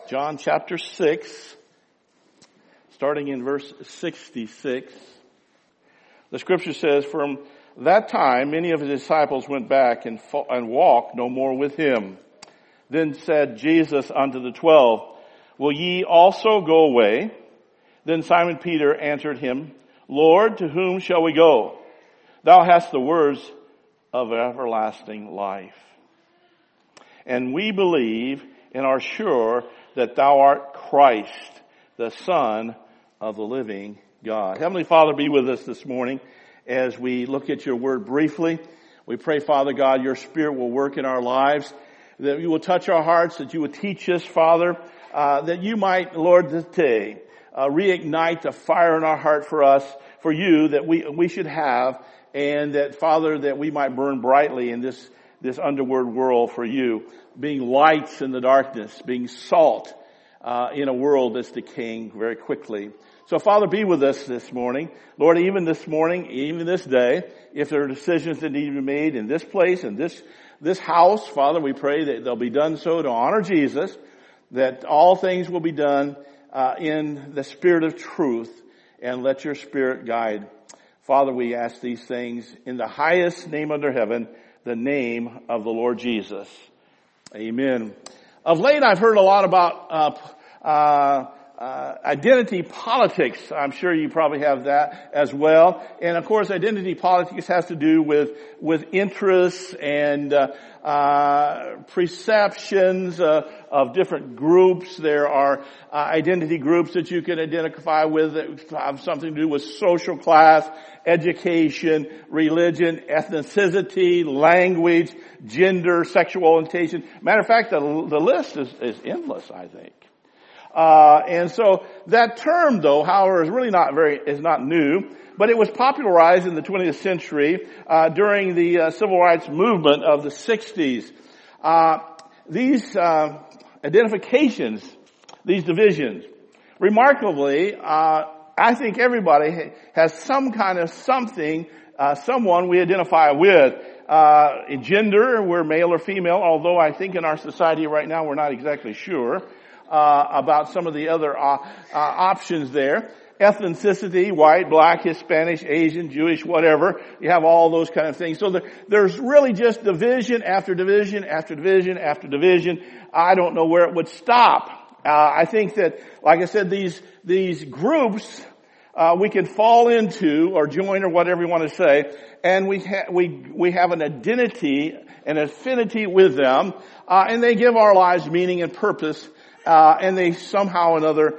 John chapter 6, starting in verse 66. The scripture says, "From that time many of his disciples went back and walked no more with him. Then said Jesus unto the 12, Will ye also go away? Then Simon Peter answered him, Lord, to whom shall we go? Thou hast the words of everlasting life. And we believe and are sure that thou art Christ, the Son of the living God." Heavenly Father, be with us this morning as we look at your word briefly. We pray, Father God, your Spirit will work in our lives, that you will touch our hearts, that you will teach us, Father, that you might, Lord, today reignite the fire in our heart for us, for you, that we should have, and that, Father, that we might burn brightly in this underworld world for you, being lights in the darkness, being salt in a world that's decaying very quickly. So, Father, be with us this morning. Lord, even this morning, even this day, if there are decisions that need to be made in this place, in this house, Father, we pray that they'll be done so to honor Jesus, that all things will be done in the spirit of truth, and let your Spirit guide. Father, we ask these things in the highest name under heaven, the name of the Lord Jesus. Amen. Of late, I've heard a lot about identity politics. I'm sure you probably have that as well. And of course, identity politics has to do with interests and perceptions of different groups. There are identity groups that you can identify with that have something to do with social class, education, religion, ethnicity, language, gender, sexual orientation. Matter of fact, the list is endless, I think. And so that term, though, however, is not new, but it was popularized in the 20th century during the civil rights movement of the 60s. These identifications, these divisions, remarkably, I think everybody has some kind of someone we identify with. In gender, we're male or female, although I think in our society right now we're not exactly sure about some of the other options there. Ethnicity, white, black, Hispanic, Asian, Jewish, whatever. You have all those kind of things. So there's really just division after division after division after division. I don't know where it would stop. I think that, like I said, these groups we can fall into or join or whatever you want to say, and we have an identity, an affinity with them, and they give our lives meaning and purpose, and they somehow or another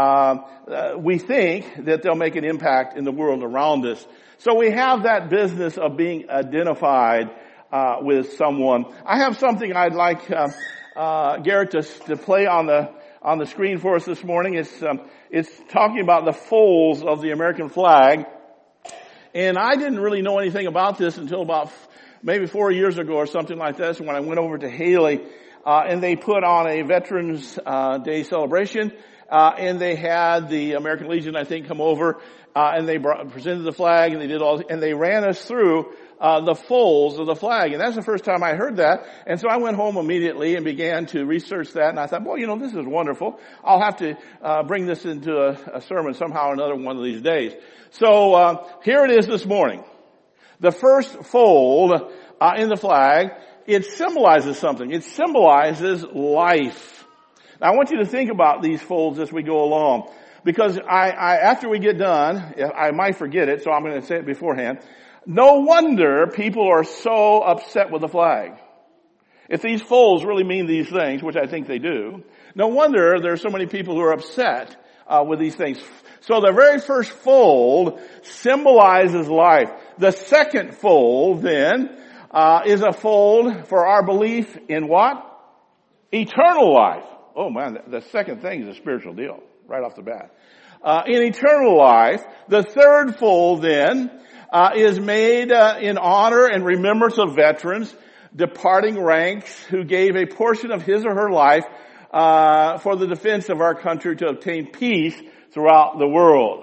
we think that they'll make an impact in the world around us. So we have that business of being identified with someone. I have something I'd like Garrett to play on the screen for us this morning. It's talking about the folds of the American flag. And I didn't really know anything about this until about maybe 4 years ago or something like this, when I went over to Haley, and they put on a Veterans Day celebration, and they had the American Legion, I think, come over, and they presented the flag, and they ran us through the folds of the flag. And that's the first time I heard that. And so I went home immediately and began to research that. And I thought, well, this is wonderful. I'll have to bring this into a sermon somehow or another one of these days. So here it is this morning. The first fold in the flag, it symbolizes something. It symbolizes life. Now I want you to think about these folds as we go along, because after we get done, I might forget it, so I'm going to say it beforehand. No wonder people are so upset with the flag. If these folds really mean these things, which I think they do, no wonder there are so many people who are upset with these things. So the very first fold symbolizes life. The second fold, then, is a fold for our belief in what? Eternal life. Oh man, the second thing is a spiritual deal, right off the bat. In eternal life, the third fold then is made in honor and remembrance of veterans, departing ranks who gave a portion of his or her life for the defense of our country to obtain peace throughout the world.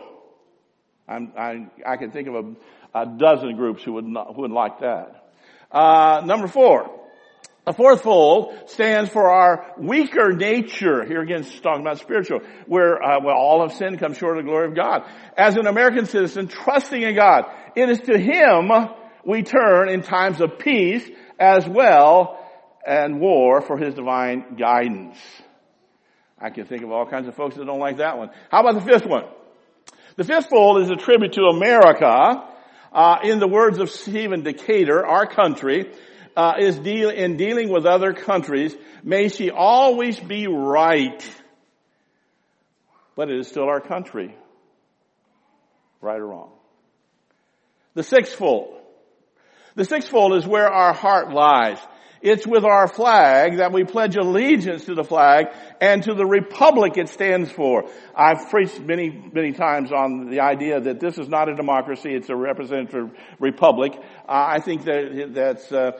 I can think of a dozen groups who would like that. Number 4, The fourth fold stands for our weaker nature. Here again, it's talking about spiritual, where all of sin comes short of the glory of God. As an American citizen, trusting in God, it is to Him we turn in times of peace as well and war for His divine guidance. I can think of all kinds of folks that don't like that one. How about the fifth one? The fifth fold is a tribute to America. In the words of Stephen Decatur, our country is in dealing with other countries, may she always be right. But it is still our country. Right or wrong. The sixth fold. The sixth fold is where our heart lies. It's with our flag that we pledge allegiance to the flag and to the republic it stands for. I've preached many, many times on the idea that this is not a democracy, it's a representative republic. I think that's the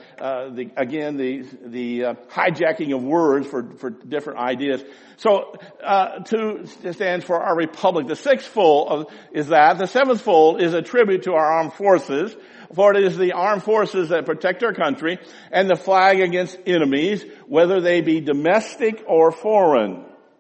hijacking of words for different ideas. So, two stands for our republic. The sixth fold is that. The seventh fold is a tribute to our armed forces. For it is the armed forces that protect our country and the flag against enemies, whether they be domestic or foreign.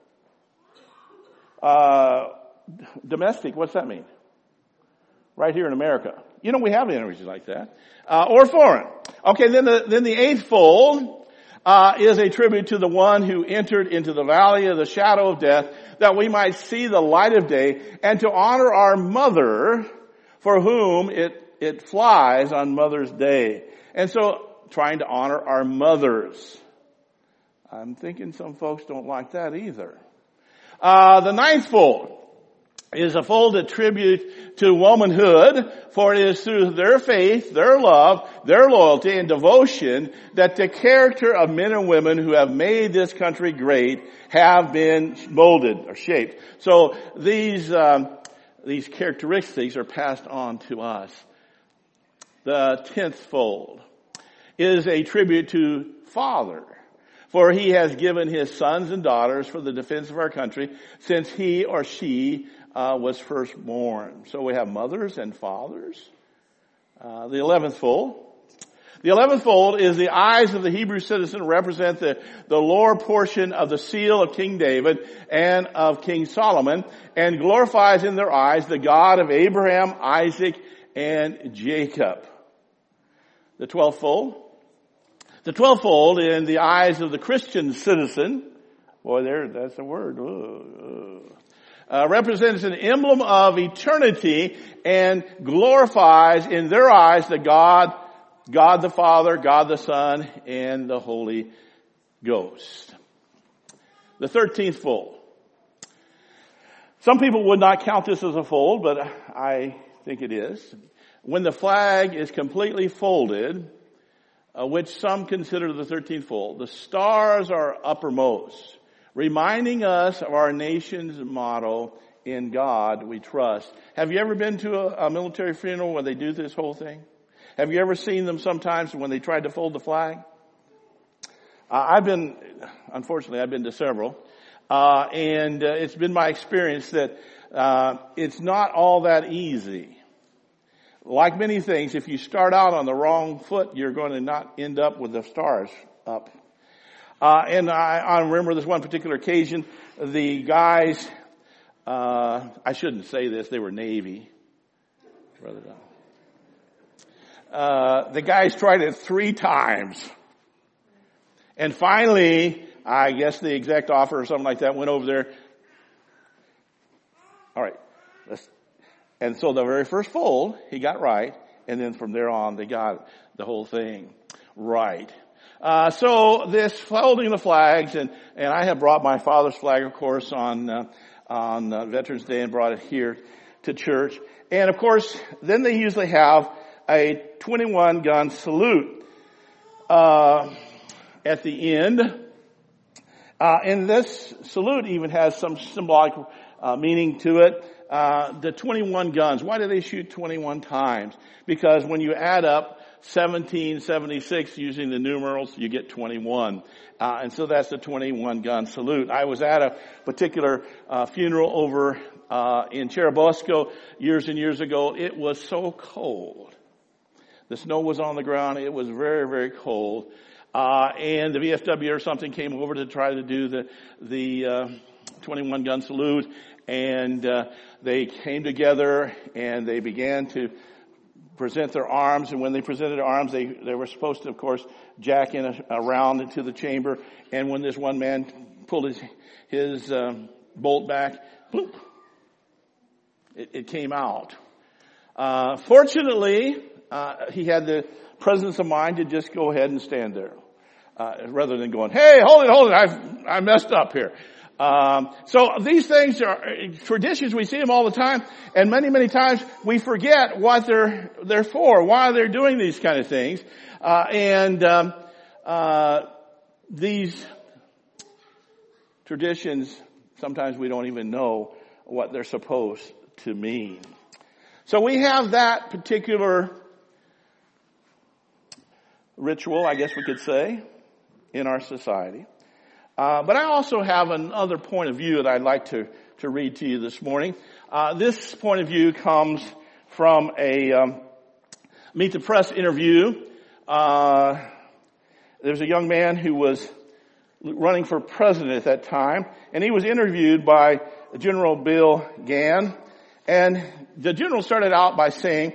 Domestic, what's that mean? Right here in America. You know, we have enemies like that. Or foreign. Okay, then the eighth fold is a tribute to the one who entered into the valley of the shadow of death, that we might see the light of day, and to honor our mother, for whom it flies on Mother's Day. And so, trying to honor our mothers. I'm thinking some folks don't like that either. The ninth fold is a fold of tribute to womanhood, for it is through their faith, their love, their loyalty, and devotion that the character of men and women who have made this country great have been molded or shaped. So these characteristics are passed on to us. The 10th fold is a tribute to Father, for He has given His sons and daughters for the defense of our country since he or she was first born. So we have mothers and fathers. The 11th fold. The 11th fold is the eyes of the Hebrew citizen represent the lower portion of the seal of King David and of King Solomon, and glorifies in their eyes the God of Abraham, Isaac, and Jacob. The 12th fold. The 12th fold in the eyes of the Christian citizen, boy, that's a word, represents an emblem of eternity and glorifies in their eyes the God the Father, God the Son, and the Holy Ghost. The 13th fold. Some people would not count this as a fold, but I think it is. When the flag is completely folded, which some consider the 13th fold, the stars are uppermost, reminding us of our nation's motto, in God we trust. Have you ever been to a military funeral where they do this whole thing? Have you ever seen them sometimes when they tried to fold the flag? Unfortunately, I've been to several. And it's been my experience that it's not all that easy. Like many things, if you start out on the wrong foot, you're going to not end up with the stars up. And I remember this one particular occasion, the guys, I shouldn't say this, they were Navy. The guys tried it 3 times. And finally, I guess the exec officer or something like that went over there. All right. And so the very first fold, he got right. And then from there on, they got the whole thing right. So this folding the flags, and I have brought my father's flag, of course, on Veterans Day and brought it here to church. And of course, then they usually have a 21 gun salute, at the end. And this salute even has some symbolic, meaning to it. The 21 guns. Why do they shoot 21 times? Because when you add up 1776 using the numerals, you get 21. And so that's the 21 gun salute. I was at a particular funeral over in Cherubusco years and years ago. It was so cold. The snow was on the ground. It was very, very cold. and the VFW or something came over to try to do the 21 gun salute, and they came together and they began to present their arms, and when they presented their arms, they were supposed to, of course, jack in a round into the chamber, and when this one man pulled his bolt back, bloop, it came out. Fortunately, he had the presence of mind to just go ahead and stand there, rather than going, "Hey, hold it, I messed up here." So these things are traditions. We see them all the time, and many times we forget what they're for, why they're doing these kind of things, and these traditions, sometimes we don't even know what they're supposed to mean. So we have that particular ritual, I guess we could say, in our society. But I also have another point of view that I'd like to read to you this morning. This point of view comes from a Meet the Press interview. There's a young man who was running for president at that time, and he was interviewed by General Bill Gann. And the general started out by saying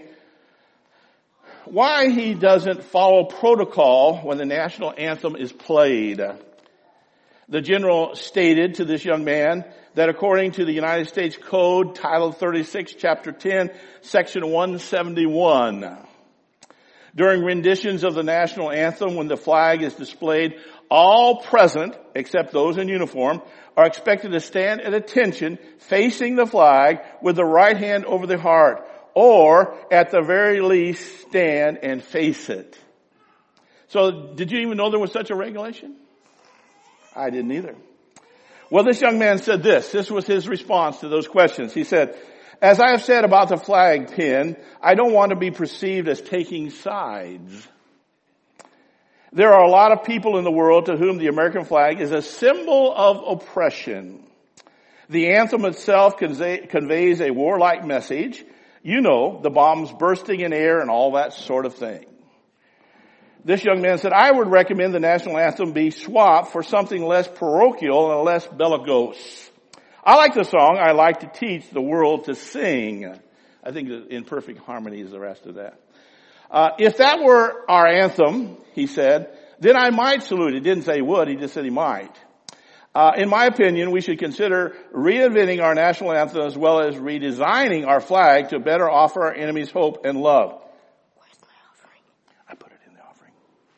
why he doesn't follow protocol when the national anthem is played. The general stated to this young man that according to the United States Code, Title 36, Chapter 10, Section 171, during renditions of the national anthem, when the flag is displayed, all present, except those in uniform, are expected to stand at attention facing the flag with the right hand over the heart, or at the very least stand and face it. So did you even know there was such a regulation? I didn't either. Well, this young man said this. This was his response to those questions. He said, "As I have said about the flag pin, I don't want to be perceived as taking sides. There are a lot of people in the world to whom the American flag is a symbol of oppression. The anthem itself conveys a warlike message. You know, the bombs bursting in air and all that sort of thing." This young man said, "I would recommend the national anthem be swapped for something less parochial and less bellicose. I like the song. I like to teach the world to sing." I think in perfect harmony is the rest of that. "If that were our anthem," he said, "then I might salute." He didn't say he would, he just said he might. "In my opinion, we should consider reinventing our national anthem as well as redesigning our flag to better offer our enemies hope and love." Where's my offering? I put it in the offering.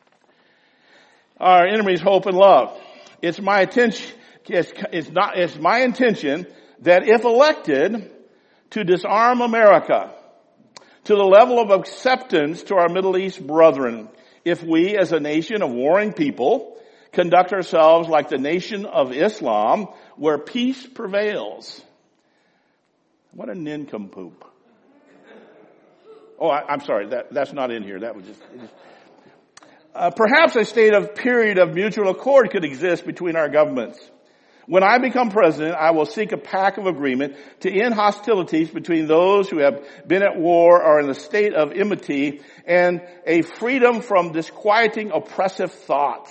Our enemies hope and love. It's my intention that if elected, to disarm America to the level of acceptance to our Middle East brethren, if we as a nation of warring people conduct ourselves like the nation of Islam, where peace prevails. What a nincompoop. Oh, I'm sorry, that's not in here. That was just perhaps a period of mutual accord could exist between our governments. When I become president, I will seek a pact of agreement to end hostilities between those who have been at war or in a state of enmity, and a freedom from disquieting oppressive thoughts.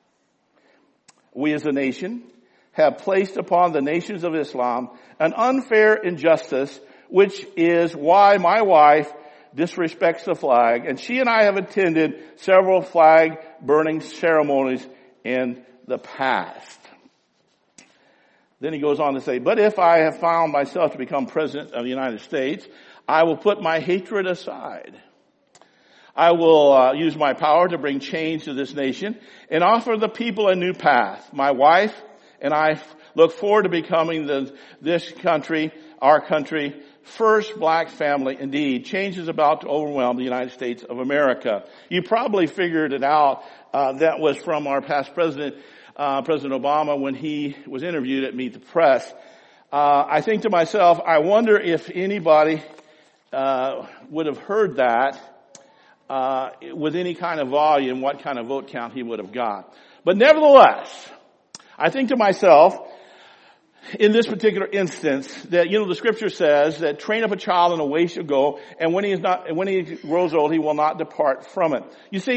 We as a nation have placed upon the nations of Islam an unfair injustice, which is why my wife disrespects the flag, and she and I have attended several flag burning ceremonies in the past. Then he goes on to say, "But if I have found myself to become president of the United States, I will put my hatred aside. I will use my power to bring change to this nation and offer the people a new path. My wife and I look forward to becoming this country, our country, first black family. Indeed, change is about to overwhelm the United States of America." You probably figured it out. That was from our past president, President Obama, when he was interviewed at Meet the Press. I think to myself, I wonder if anybody would have heard that with any kind of volume, what kind of vote count he would have got. But nevertheless, I think to myself, in this particular instance, that, the scripture says that train up a child in a way he shall go, and when he grows old, he will not depart from it. You see,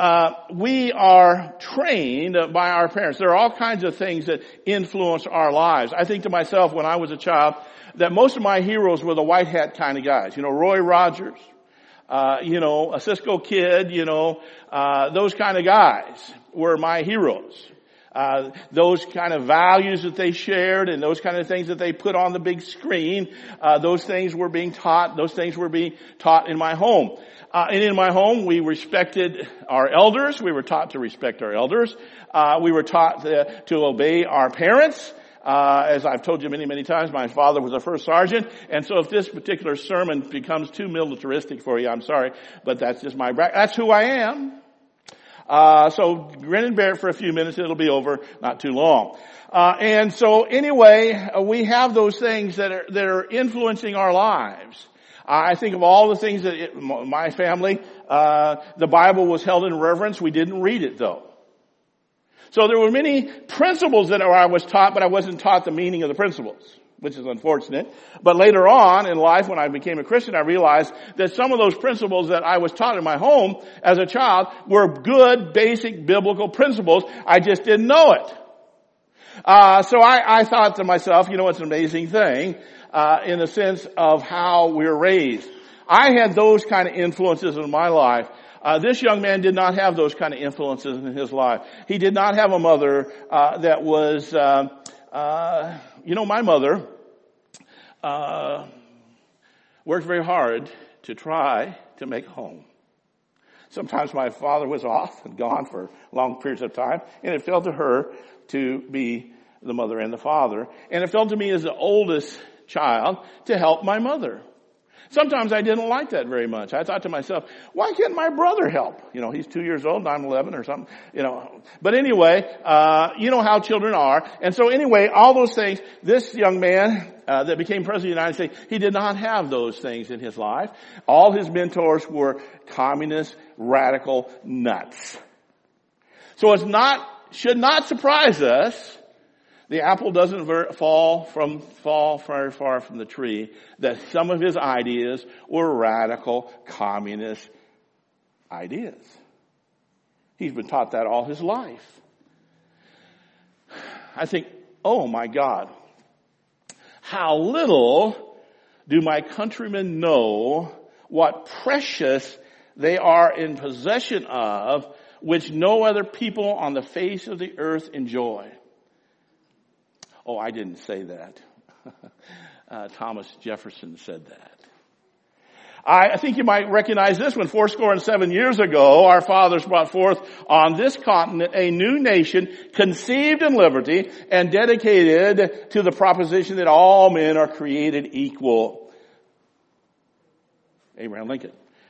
we are trained by our parents. There are all kinds of things that influence our lives. I think to myself when I was a child that most of my heroes were the white hat kind of guys. Roy Rogers, a Cisco Kid, those kind of guys were my heroes. Those kind of values that they shared and those kind of things that they put on the big screen, those things were being taught. Those things were being taught in my home. And in my home, we respected our elders. We were taught to respect our elders. We were taught to obey our parents. As I've told you many, many times, my father was a first sergeant. And so if this particular sermon becomes too militaristic for you, I'm sorry, but that's just that's who I am. So grin and bear it for a few minutes. It'll be over not too long. And so anyway, we have those things that are influencing our lives. I think of all the things that my family, the Bible was held in reverence. We didn't read it though. So there were many principles that I was taught, but I wasn't taught the meaning of the principles, which is unfortunate. But later on in life, when I became a Christian, I realized that some of those principles that I was taught in my home as a child were good, basic biblical principles. I just didn't know it. So I thought to myself, it's an amazing thing, in the sense of how we're raised. I had those kind of influences in my life. This young man did not have those kind of influences in his life. He did not have a mother that was, my mother worked very hard to try to make a home. Sometimes my father was off and gone for long periods of time, and it fell to her to be the mother and the father. And it fell to me as the oldest child to help my mother. Sometimes I didn't like that very much. I thought to myself, why can't my brother help? He's 2 years old and I'm 11 or something, But anyway, you know how children are. And so anyway, all those things, this young man that became president of the United States, he did not have those things in his life. All his mentors were communist, radical nuts. So should not surprise us. The apple doesn't fall very far from the tree, that some of his ideas were radical communist ideas. He's been taught that all his life. I think, oh my God, how little do my countrymen know what precious they are in possession of, which no other people on the face of the earth enjoy. Oh, I didn't say that. Thomas Jefferson said that. I think you might recognize this one. 7 years ago, our fathers brought forth on this continent a new nation conceived in liberty and dedicated to the proposition that all men are created equal. Abraham Lincoln.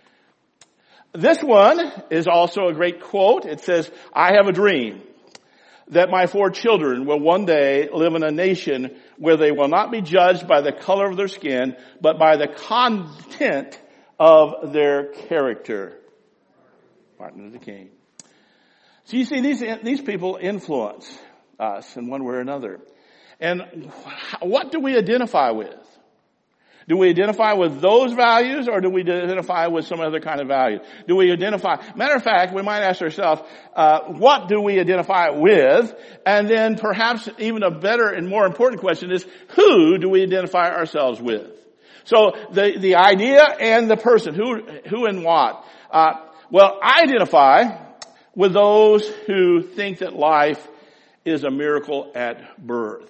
This one is also a great quote. It says, I have a dream that my 4 children will one day live in a nation where they will not be judged by the color of their skin, but by the content of their character. Martin Luther King. So you see, these people influence us in one way or another. And what do we identify with? Do we identify with those values, or do we identify with some other kind of value? Do we identify? Matter of fact, we might ask ourselves, what do we identify with? And then perhaps even a better and more important question is, who do we identify ourselves with? So the idea and the person, who and what? Well, I identify with those who think that life is a miracle at birth.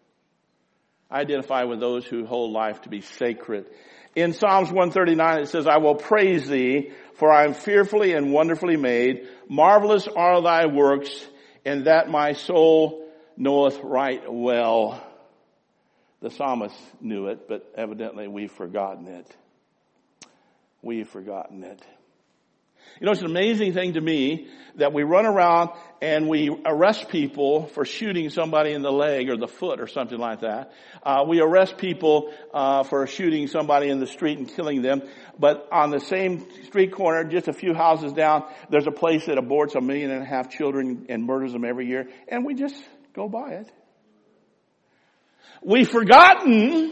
I identify with those who hold life to be sacred. In Psalms 139 it says, I will praise thee, for I am fearfully and wonderfully made. Marvelous are thy works, and that my soul knoweth right well. The psalmist knew it, but evidently we've forgotten it. We've forgotten it. It's an amazing thing to me that we run around and we arrest people for shooting somebody in the leg or the foot or something like that. We arrest people for shooting somebody in the street and killing them. But on the same street corner, just a few houses down, there's a place that aborts 1.5 million children and murders them every year. And we just go by it. We've forgotten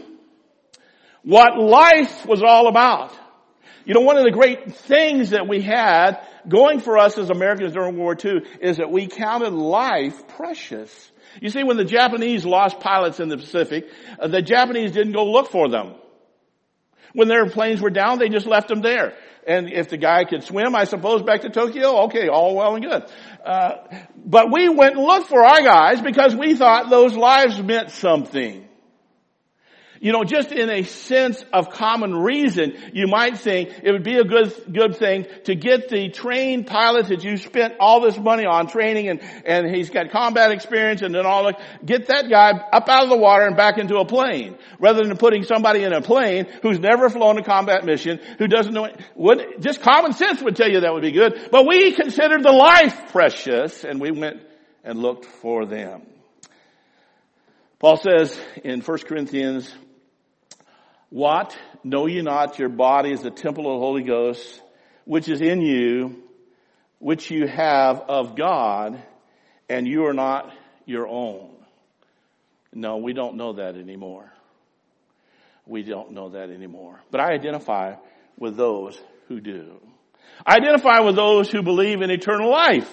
what life was all about. One of the great things that we had going for us as Americans during World War II is that we counted life precious. You see, when the Japanese lost pilots in the Pacific, the Japanese didn't go look for them. When their planes were down, they just left them there. And if the guy could swim, I suppose, back to Tokyo, okay, all well and good. But we went and looked for our guys because we thought those lives meant something. You know, just in a sense of common reason, you might think it would be a good thing to get the trained pilot that you spent all this money on training and he's got combat experience and then all that, get that guy up out of the water and back into a plane. Rather than putting somebody in a plane who's never flown a combat mission, who doesn't know it. Just common sense would tell you that would be good. But we considered the life precious and we went and looked for them. Paul says in 1 Corinthians, what? Know ye not your body is the temple of the Holy Ghost, which is in you, which you have of God, and you are not your own. No, we don't know that anymore. We don't know that anymore. But I identify with those who do. I identify with those who believe in eternal life.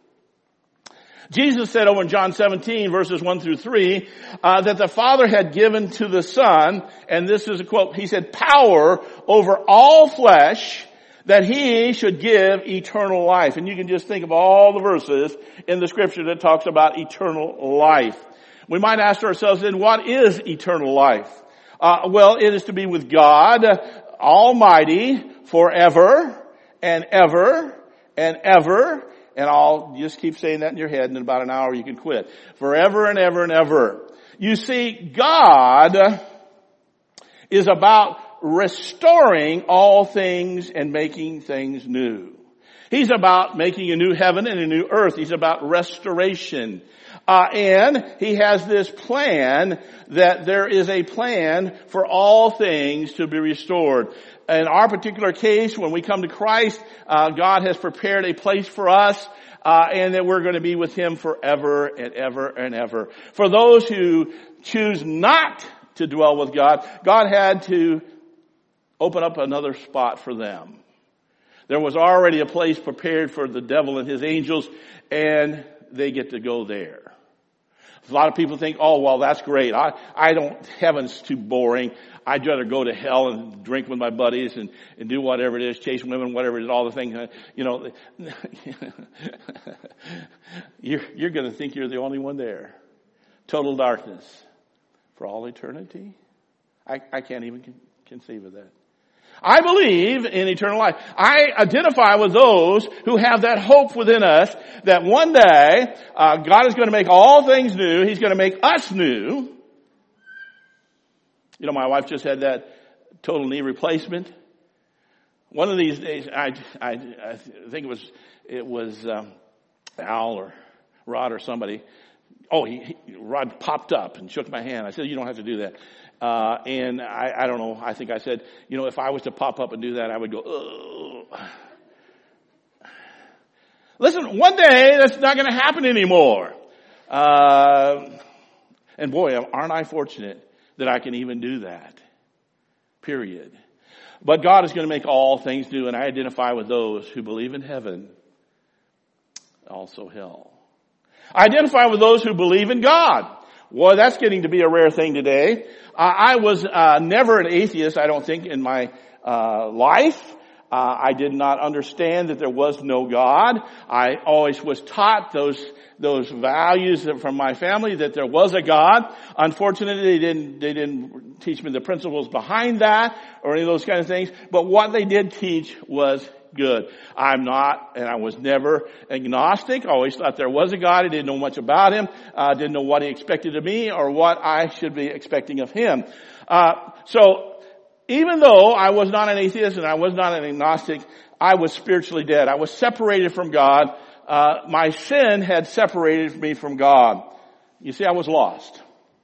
Jesus said over in John 17 verses 1 through 3, that the Father had given to the Son, and this is a quote, he said, power over all flesh that he should give eternal life. And you can just think of all the verses in the scripture that talks about eternal life. We might ask ourselves then, what is eternal life? Well, it is to be with God Almighty forever and ever and ever. And I'll just keep saying that in your head, and in about an hour you can quit. Forever and ever and ever. You see, God is about restoring all things and making things new. He's about making a new heaven and a new earth. He's about restoration. And he has this plan that there is a plan for all things to be restored. In our particular case, when we come to Christ, God has prepared a place for us, and that we're going to be with him forever and ever and ever. For those who choose not to dwell with God, God had to open up another spot for them. There was already a place prepared for the devil and his angels, and they get to go there. A lot of people think, oh, well, that's great. I don't, heaven's too boring. I'd rather go to hell and drink with my buddies and do whatever it is, chase women, whatever it is, all the things, you know. You're going to think you're the only one there. Total darkness for all eternity. I can't even conceive of that. I believe in eternal life. I identify with those who have that hope within us that one day God is going to make all things new. He's going to make us new. You know, my wife just had that total knee replacement. One of these days, I think it was Al or Rod or somebody. Oh, Rod popped up and shook my hand. I said, you don't have to do that. And I don't know, I think I said, you know, if I was to pop up and do that, I would go, ugh. Listen, one day that's not going to happen anymore. And boy, aren't I fortunate that I can even do that. Period. But God is going to make all things new, and I identify with those who believe in heaven, also hell. I identify with those who believe in God. Boy, that's getting to be a rare thing today. I was never an atheist, I don't think, in my life. I did not understand that there was no God. I always was taught those values from my family that there was a God. Unfortunately, they didn't teach me the principles behind that or any of those kind of things. But what they did teach was good. I'm not, and I was never agnostic. I always thought there was a God. I didn't know much about him. Didn't know what he expected of me or what I should be expecting of him. So even though I was not an atheist and I was not an agnostic, I was spiritually dead. I was separated from God. My sin had separated me from God. You see, I was lost.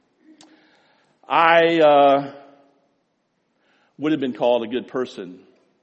I would have been called a good person.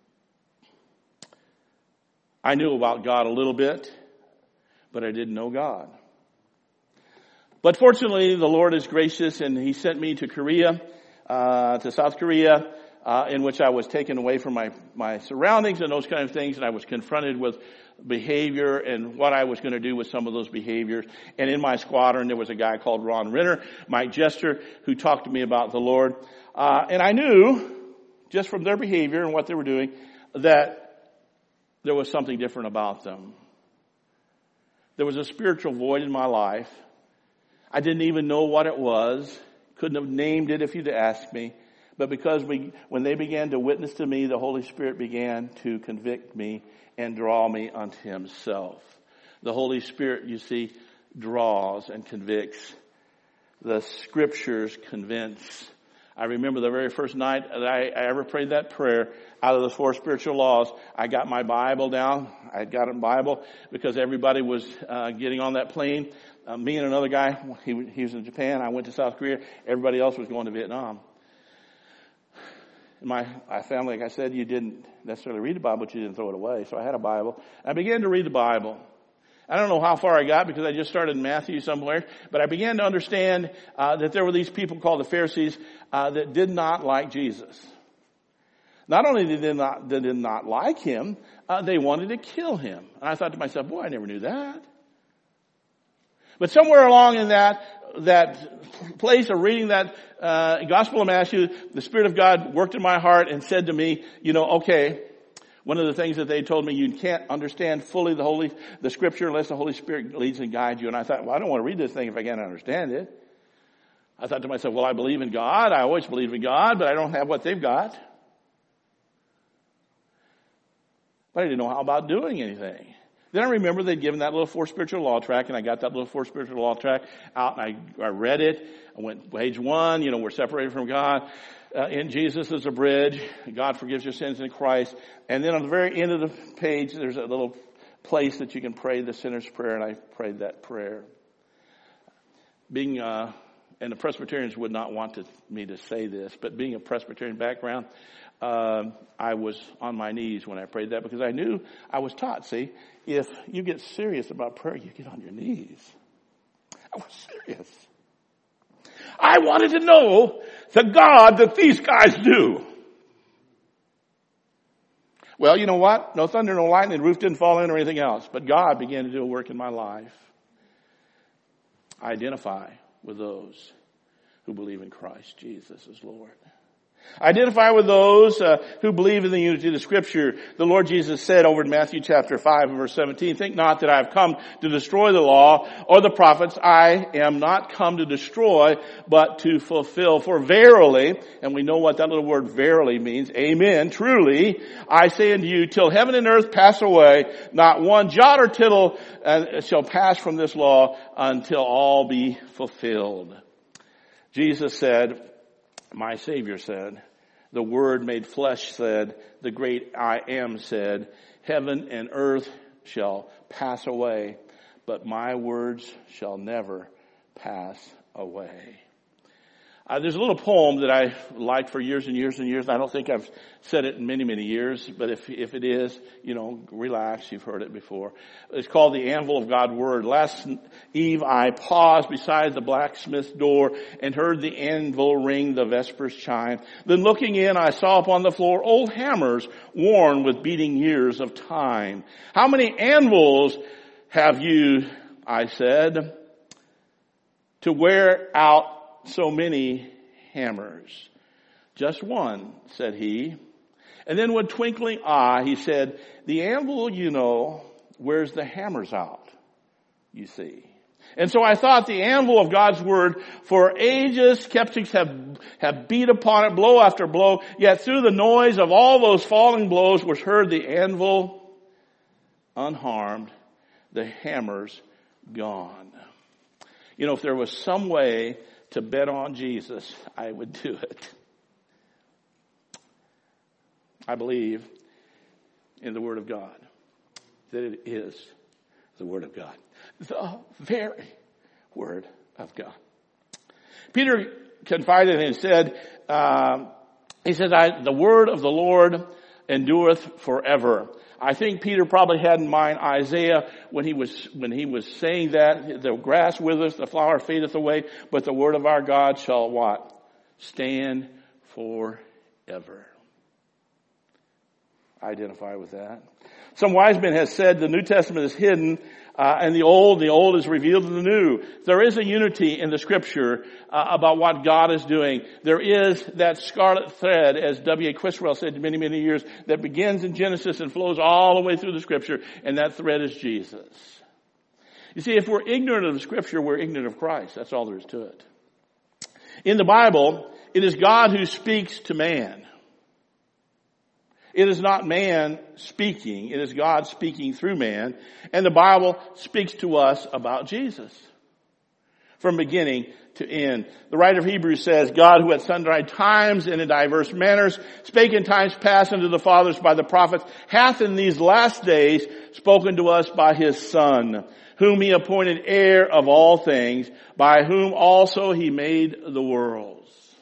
I knew about God a little bit, but I didn't know God. But fortunately, the Lord is gracious, and he sent me to Korea, to South Korea, in which I was taken away from my surroundings and those kind of things, and I was confronted with behavior and what I was going to do with some of those behaviors. And in my squadron, there was a guy called Ron Renner, Mike Jester, who talked to me about the Lord. And I knew, just from their behavior and what they were doing, that there was something different about them. There was a spiritual void in my life. I didn't even know what it was. Couldn't have named it if you'd asked me. But because when they began to witness to me, the Holy Spirit began to convict me and draw me unto himself. The Holy Spirit, you see, draws and convicts. The scriptures convince. I remember the very first night that I ever prayed that prayer out of the 4 spiritual laws. I got my Bible down. I got a Bible because everybody was getting on that plane. Me and another guy, he was in Japan. I went to South Korea. Everybody else was going to Vietnam. My family, like I said, you didn't necessarily read the Bible, but you didn't throw it away. So I had a Bible. I began to read the Bible. I don't know how far I got because I just started in Matthew somewhere, but I began to understand that there were these people called the Pharisees that did not like Jesus. Not only did they did not like him, they wanted to kill him. And I thought to myself, boy, I never knew that. But somewhere along in that place of reading that Gospel of Matthew, the Spirit of God worked in my heart and said to me, okay, one of the things that they told me, you can't understand fully the Scripture unless the Holy Spirit leads and guides you. And I thought, well, I don't want to read this thing if I can't understand it. I thought to myself, well, I believe in God. I always believe in God, but I don't have what they've got. But I didn't know how about doing anything. Then I remember they'd given that little 4 spiritual law track, and I got that little 4 spiritual law track out, and I read it. I went page 1, we're separated from God. In Jesus is a bridge. God forgives your sins in Christ. And then on the very end of the page, there's a little place that you can pray the sinner's prayer, and I prayed that prayer. And the Presbyterians would not want me to say this, but being a Presbyterian background, I was on my knees when I prayed that because I knew I was taught, see, if you get serious about prayer, you get on your knees. I was serious. I wanted to know the God that these guys do. Well, you know what? No thunder, no lightning, the roof didn't fall in or anything else. But God began to do a work in my life. I identify with those who believe in Christ Jesus as Lord. Identify with those who believe in the unity of the Scripture. The Lord Jesus said over in Matthew chapter 5 and verse 17, think not that I have come to destroy the law or the prophets. I am not come to destroy, but to fulfill. For verily, and we know what that little word verily means, amen, truly, I say unto you, till heaven and earth pass away, not one jot or tittle shall pass from this law until all be fulfilled. Jesus said, my Savior said, the Word made flesh said, the great I Am said, heaven and earth shall pass away, but my words shall never pass away. There's a little poem that I liked for years and years and years. I don't think I've said it in many, many years, but if it is, relax. You've heard it before. It's called The Anvil of God's Word. Last eve I paused beside the blacksmith's door and heard the anvil ring the vespers chime. Then looking in, I saw upon the floor old hammers worn with beating years of time. How many anvils have you, I said, to wear out so many hammers? Just one, said he. And then with twinkling eye, he said, the anvil, wears the hammers out, you see. And so I thought the anvil of God's Word, for ages skeptics have beat upon it blow after blow, yet through the noise of all those falling blows was heard the anvil unharmed, the hammers gone. If there was some way to bet on Jesus, I would do it. I believe in the Word of God, that it is the Word of God. The very Word of God. Peter confided and said, the Word of the Lord endureth forever. I think Peter probably had in mind Isaiah when he was saying that, the grass withereth, the flower fadeth away, but the word of our God shall what? Stand forever. I identify with that. Some wise men have said the New Testament is hidden and the old is revealed in the new. There is a unity in the scripture about what God is doing. There is that scarlet thread, as W.A. Criswell said many, many years, that begins in Genesis and flows all the way through the scripture, and that thread is Jesus. You see, if we're ignorant of the scripture, we're ignorant of Christ. That's all there is to it. In the Bible, it is God who speaks to man. It is not man speaking. It is God speaking through man. And the Bible speaks to us about Jesus from beginning to end. The writer of Hebrews says, God, who at sundry times and in diverse manners spake in times past unto the fathers by the prophets, hath in these last days spoken to us by his Son, whom he appointed heir of all things, by whom also he made the worlds.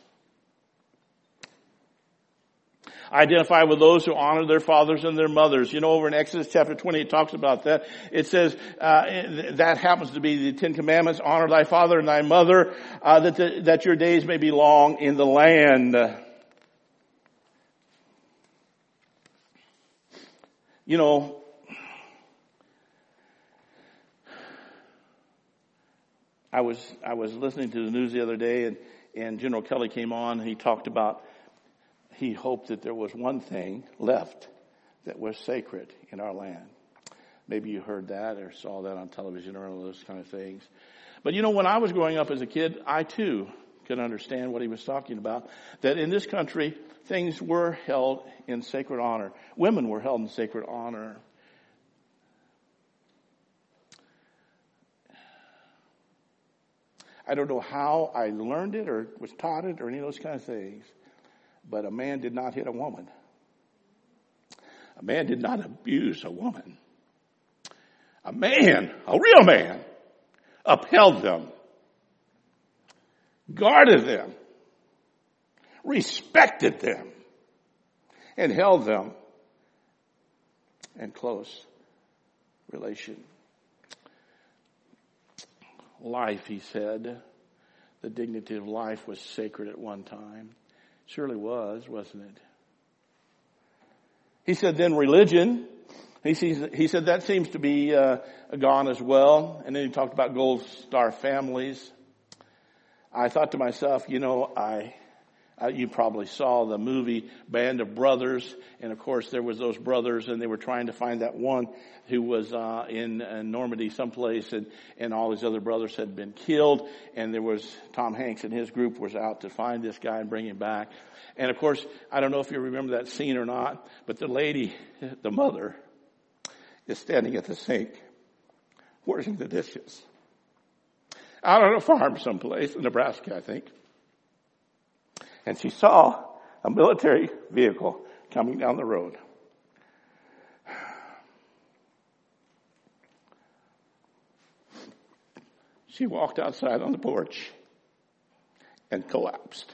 I identify with those who honor their fathers and their mothers. You know, over in Exodus chapter 20, it talks about that. It says, that happens to be the Ten Commandments, honor thy father and thy mother, that your days may be long in the land. You know, I was listening to the news the other day, and General Kelly came on, and he talked about he hoped that there was one thing left that was sacred in our land. Maybe you heard that or saw that on television or all those kind of things. But you know, when I was growing up as a kid, I too could understand what he was talking about. That in this country, things were held in sacred honor. Women were held in sacred honor. I don't know how I learned it or was taught it or any of those kind of things. But a man did not hit a woman. A man did not abuse a woman. A man, a real man, upheld them, guarded them, respected them, and held them in close relation. Life, he said, the dignity of life was sacred at one time. Surely was, wasn't it? He said then religion. He said that seems to be gone as well. And then he talked about Gold Star families. I thought to myself, you know, you probably saw the movie Band of Brothers. And of course there was those brothers, and they were trying to find that one who was in Normandy someplace, and all his other brothers had been killed. And there was Tom Hanks and his group was out to find this guy and bring him back. And of course, I don't know if you remember that scene or not, but the lady, the mother, is standing at the sink washing the dishes out on a farm someplace in Nebraska, I think. And she saw a military vehicle coming down the road. She walked outside on the porch and collapsed.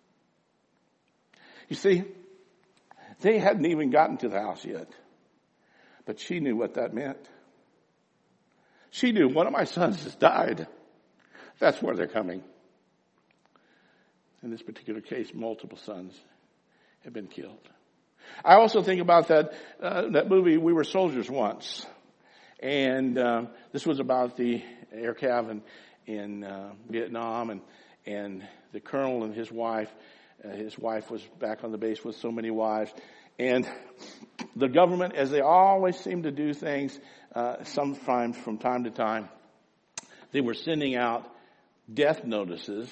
You see, they hadn't even gotten to the house yet, but she knew what that meant. She knew one of my sons has died. That's where they're coming. In this particular case, multiple sons have been killed. I also think about that movie, We Were Soldiers Once. And this was about the air cav in Vietnam, and the colonel and his wife. His wife was back on the base with so many wives. And the government, as they always seem to do things, sometimes from time to time, they were sending out death notices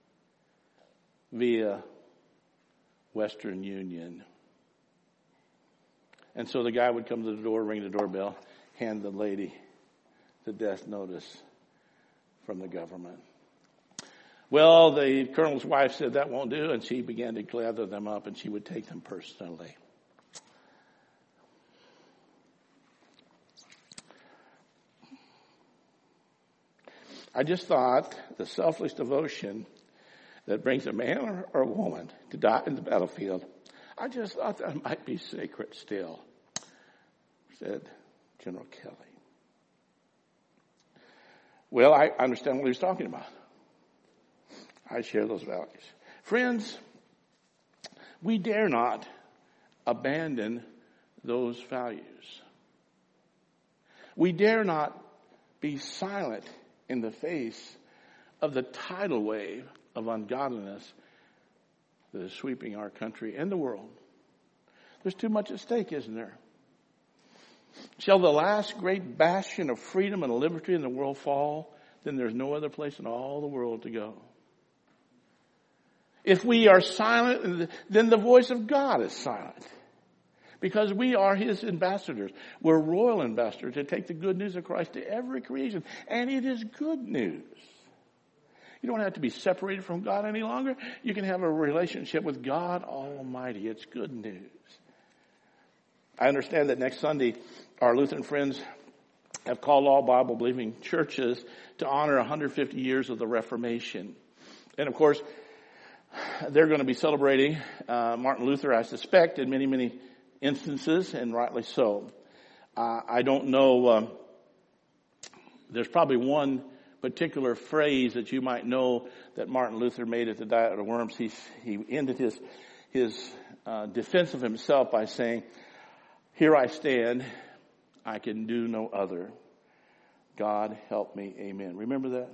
via Western Union. And so the guy would come to the door, ring the doorbell, hand the lady the death notice from the government. Well, the colonel's wife said that won't do, and she began to gather them up, and she would take them personally. I just thought the selfless devotion that brings a man or a woman to die in the battlefield, I just thought that might be sacred still, said General Kelly. Well, I understand what he's talking about. I share those values. Friends, we dare not abandon those values. We dare not be silent in the face of the tidal wave of ungodliness that is sweeping our country and the world. There's too much at stake, isn't there? Shall the last great bastion of freedom and liberty in the world fall, then there's no other place in all the world to go. If we are silent, then the voice of God is silent. Because we are His ambassadors. We're royal ambassadors to take the good news of Christ to every creation. And it is good news. You don't have to be separated from God any longer. You can have a relationship with God Almighty. It's good news. I understand that next Sunday, our Lutheran friends have called all Bible-believing churches to honor 150 years of the Reformation. And of course, they're going to be celebrating Martin Luther, I suspect, in many, many instances, and rightly so. I don't know, there's probably one particular phrase that you might know that Martin Luther made at the Diet of Worms. He ended his defense of himself by saying, "Here I stand, I can do no other. God help me, amen." Remember that?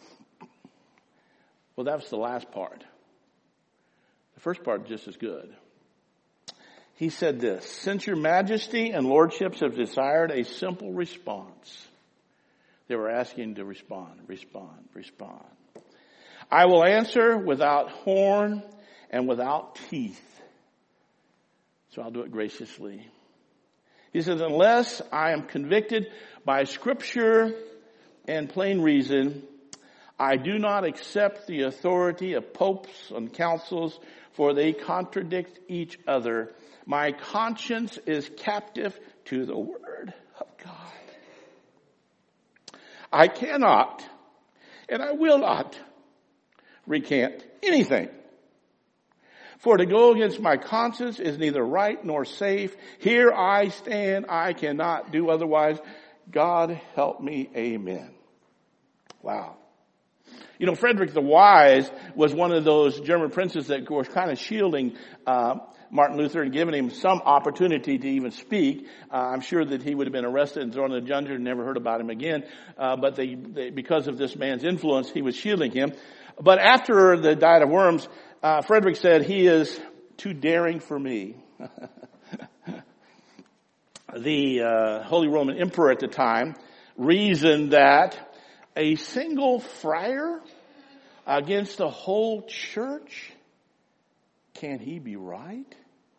Well, that was the last part. The first part is just as good. He said this: "Since your majesty and lordships have desired a simple response," they were asking to respond. "I will answer without horn and without teeth. So I'll do it graciously." He says, "Unless I am convicted by Scripture and plain reason, I do not accept the authority of popes and councils, for they contradict each other. My conscience is captive to the Word of God. I cannot, and I will not recant anything. For to go against my conscience is neither right nor safe. Here I stand, I cannot do otherwise. God help me, amen." Wow. You know, Frederick the Wise was one of those German princes that were kind of shielding Martin Luther and giving him some opportunity to even speak. I'm sure that he would have been arrested and thrown in the dungeon and never heard about him again. But they, because of this man's influence, he was shielding him. But after the Diet of Worms, Frederick said, "He is too daring for me." The Holy Roman Emperor at the time reasoned that a single friar against the whole church, can he be right?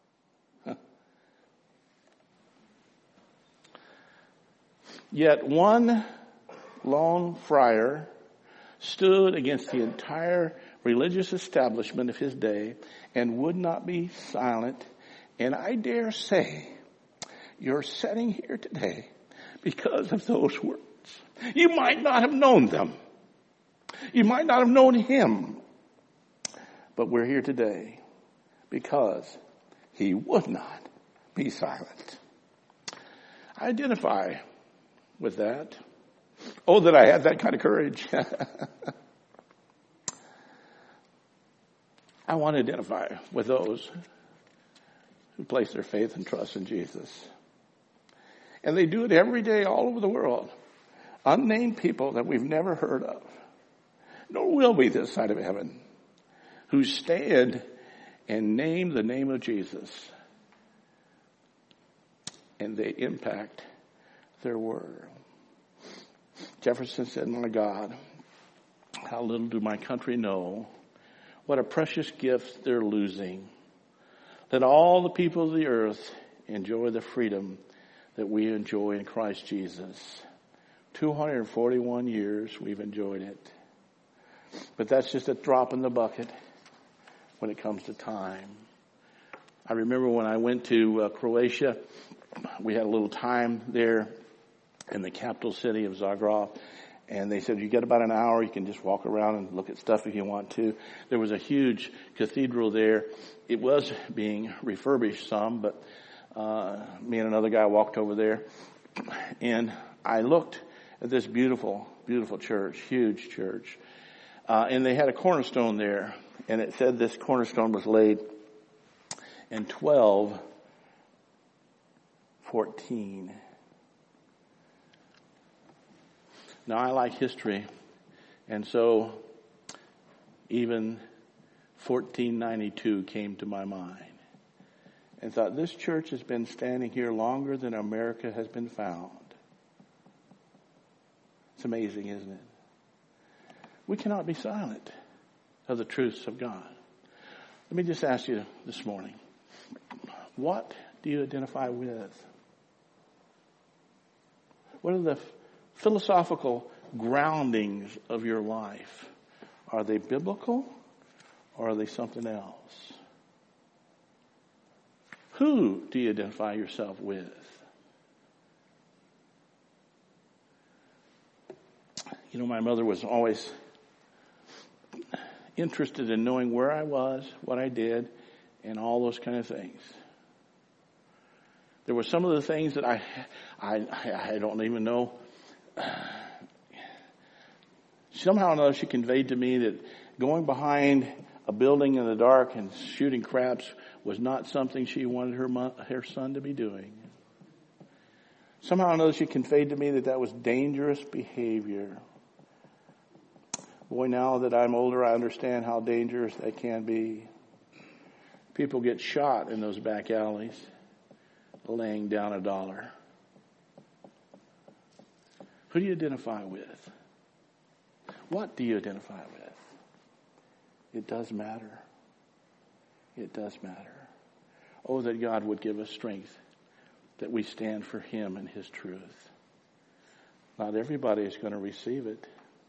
Yet one lone friar stood against the entire religious establishment of his day and would not be silent. And I dare say you're sitting here today because of those words. You might not have known them. You might not have known him. But we're here today because he would not be silent. I identify with that. Oh, that I had that kind of courage. I want to identify with those who place their faith and trust in Jesus. And they do it every day all over the world. Unnamed people that we've never heard of, nor will we this side of heaven, who stand and name the name of Jesus. And they impact their world. Jefferson said, "My God, how little do my country know what a precious gift they're losing. Let all the people of the earth enjoy the freedom that we enjoy in Christ Jesus." 241 years we've enjoyed it. But that's just a drop in the bucket when it comes to time. I remember when I went to Croatia, we had a little time there in the capital city of Zagreb. And they said, you get about an hour, you can just walk around and look at stuff if you want to. There was a huge cathedral there. It was being refurbished some, but me and another guy walked over there. And I looked at this beautiful, beautiful church, huge church. And they had a cornerstone there. And it said this cornerstone was laid in 1214. Now, I like history, and so even 1492 came to my mind and thought, this church has been standing here longer than America has been found. It's amazing, isn't it? We cannot be silent of the truths of God. Let me just ask you this morning, what do you identify with? What are the philosophical groundings of your life? Are they biblical or are they something else? Who do you identify yourself with? You know, my mother was always interested in knowing where I was, what I did, and all those kind of things. There were some of the things that I don't even know. Somehow or another, she conveyed to me that going behind a building in the dark and shooting craps was not something she wanted her son to be doing. Somehow or another, she conveyed to me that that was dangerous behavior. Boy, now that I'm older, I understand how dangerous that can be. People get shot in those back alleys, laying down $1. Who do you identify with? What do you identify with? It does matter. It does matter. Oh, that God would give us strength, that we stand for Him and His truth. Not everybody is going to receive it.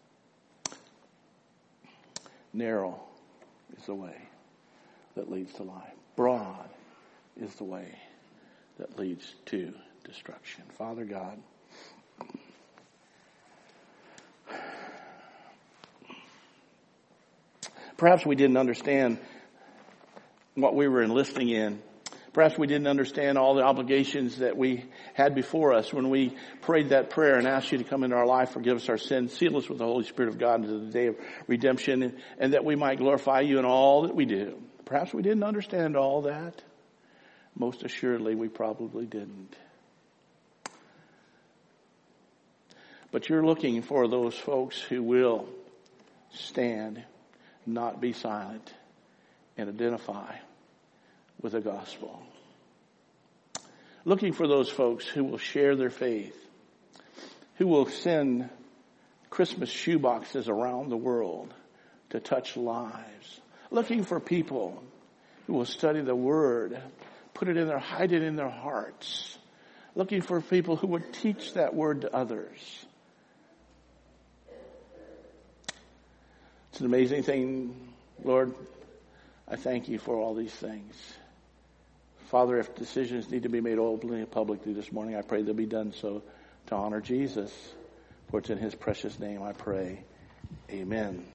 Narrow is the way that leads to life. Broad is the way that leads to destruction. Father God, perhaps we didn't understand what we were enlisting in. Perhaps we didn't understand all the obligations that we had before us when we prayed that prayer and asked you to come into our life, forgive us our sins, seal us with the Holy Spirit of God into the day of redemption, and that we might glorify you in all that we do. Perhaps we didn't understand all that. Most assuredly, we probably didn't. But you're looking for those folks who will stand, not be silent, and identify with the gospel. Looking for those folks who will share their faith, who will send Christmas shoeboxes around the world to touch lives. Looking for people who will study the Word, put it in their, hide it in their hearts. Looking for people who would teach that Word to others. It's an amazing thing, Lord. I thank you for all these things. Father, if decisions need to be made openly and publicly this morning, I pray they'll be done so to honor Jesus. For it's in His precious name I pray. Amen.